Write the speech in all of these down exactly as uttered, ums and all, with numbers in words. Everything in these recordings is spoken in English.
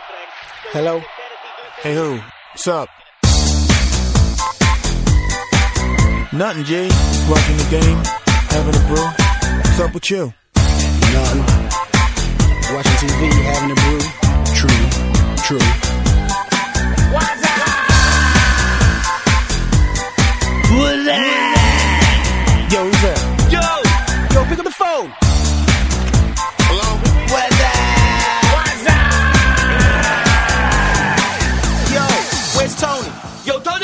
Hello? Hey, who? What's up? Nothing, G. Just watching the game, having a brew. What's up with you? Nothing. Watching T V, having a brew. True, true. What's up? What's up? Yo, who's that? Yo! Yo, pick up the phone. Hello? What's up? What's up? Yo, where's Tony? Yo, Tony!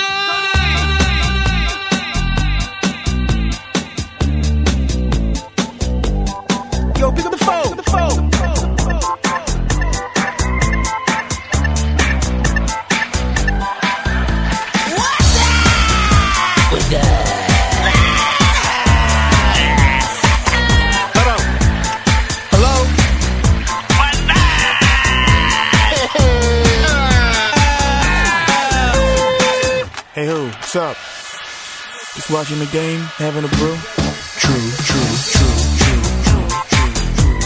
Yo, pick up the phone. Pick up the phone. What's up? What's up? Hold on. Hello? What's up? Hey, who? What's up? Just watching the game, having a brew. True, true, true, true, true, true, true.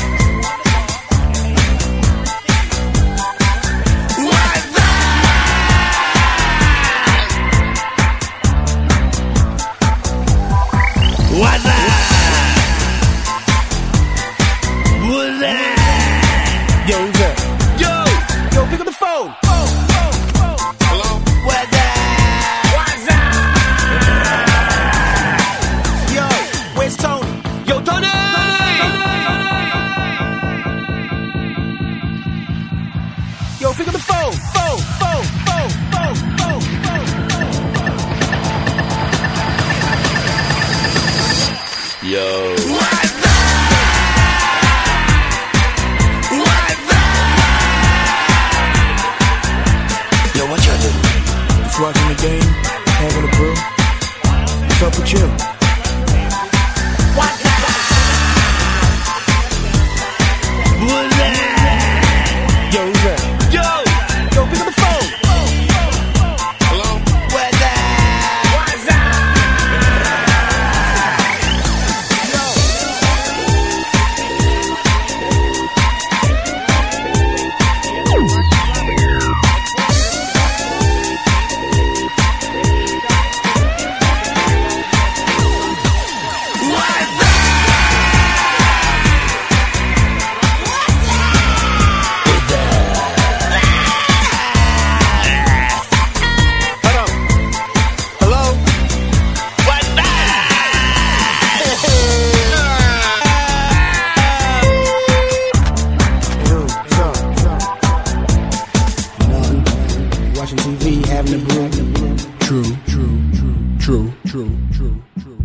What's up? What's up? What's up? Yo, who's that? Yo! Yo, pick up the phone. Hello? What's up? What's up? Yo, where's Tony? Yo, Tony! Yo, pick up the phone. Phone, phone, phone, phone, phone, phone. Yo. What's up? What's up? Yo, what y'all doing? Just watching the game, having a brew. What's up with you? What's up? What's up? Yo, who's that? Yo! Yo, pick up the phone. Hello? What's up? What's up? What's up? Hold on. Hello? What's up? Hey, who? What's up? What's up? Nothing. Watching T V, having a brew. True, true, true, true, true, true, true.